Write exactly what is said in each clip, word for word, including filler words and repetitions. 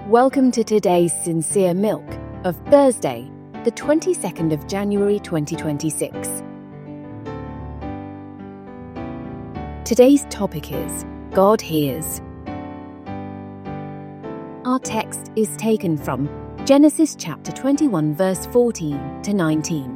Welcome to today's Sincere Milk of Thursday, the twenty-second of January twenty twenty-six. Today's topic is God Hears. Our text is taken from Genesis chapter twenty-one, verse fourteen to nineteen.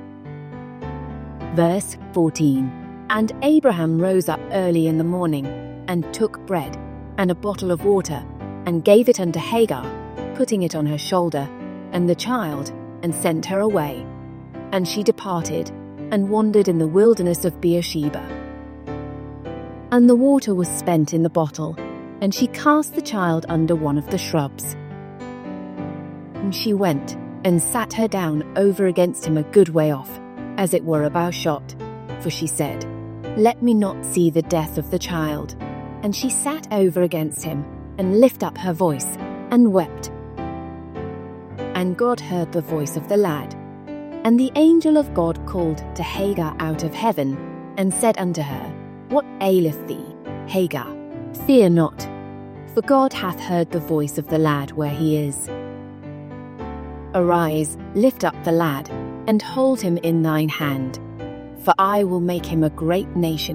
Verse fourteen. And Abraham rose up early in the morning, and took bread and a bottle of water, and gave it unto Hagar, putting it on her shoulder, and the child, and sent her away. And she departed, and wandered in the wilderness of Beersheba. And the water was spent in the bottle, and she cast the child under one of the shrubs. And she went, and sat her down over against him a good way off, as it were a bowshot. For she said, Let me not see the death of the child. And she sat over against him, and lift up her voice, and wept. And God heard the voice of the lad. And the angel of God called to Hagar out of heaven, and said unto her, What aileth thee, Hagar? Fear not, for God hath heard the voice of the lad where he is. Arise, lift up the lad, and hold him in thine hand, for I will make him a great nation.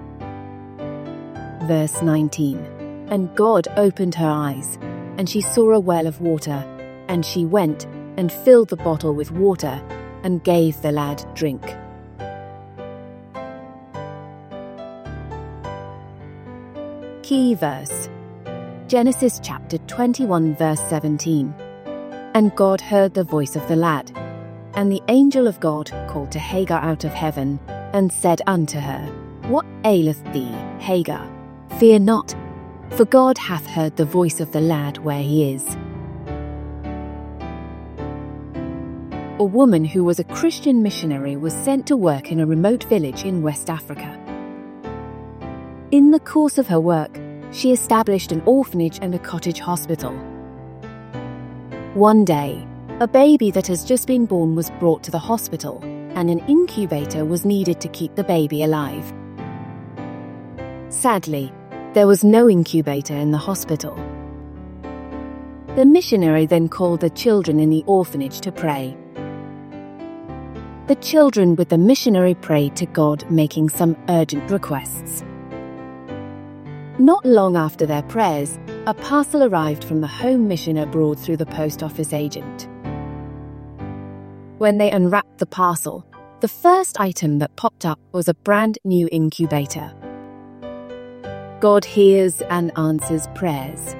Verse nineteen. And God opened her eyes, and she saw a well of water, and she went and filled the bottle with water, and gave the lad drink. Key verse. Genesis chapter twenty-one, verse seventeen. And God heard the voice of the lad, and the angel of God called to Hagar out of heaven, and said unto her, What aileth thee, Hagar? Fear not, for God hath heard the voice of the lad where he is. A woman who was a Christian missionary was sent to work in a remote village in West Africa. In the course of her work, she established an orphanage and a cottage hospital. One day, a baby that has just been born was brought to the hospital, and an incubator was needed to keep the baby alive. Sadly, there was no incubator in the hospital. The missionary then called the children in the orphanage to pray. The children with the missionary prayed to God, making some urgent requests. Not long after their prayers, a parcel arrived from the home mission abroad through the post office agent. When they unwrapped the parcel, the first item that popped up was a brand new incubator. God hears and answers prayers.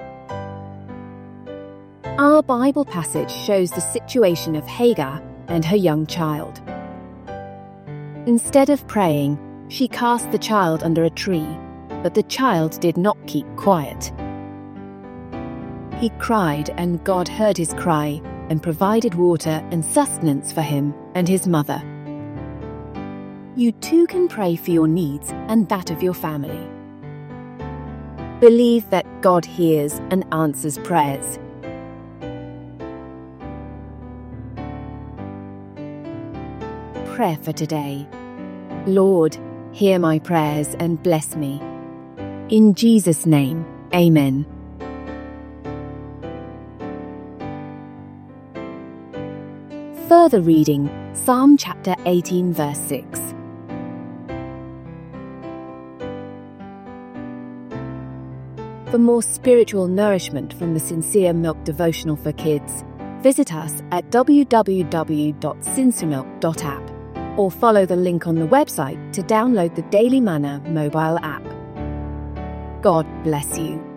Our Bible passage shows the situation of Hagar and her young child. Instead of praying, she cast the child under a tree, but the child did not keep quiet. He cried, and God heard his cry and provided water and sustenance for him and his mother. You too can pray for your needs and that of your family. Believe that God hears and answers prayers. Prayer for today. Lord, hear my prayers and bless me. In Jesus' name, Amen. Further reading, Psalm chapter eighteen, verse six. For more spiritual nourishment from the Sincere Milk Devotional for Kids, visit us at w w w dot sinceremilk dot app or follow the link on the website to download the Daily Manna mobile app. God bless you.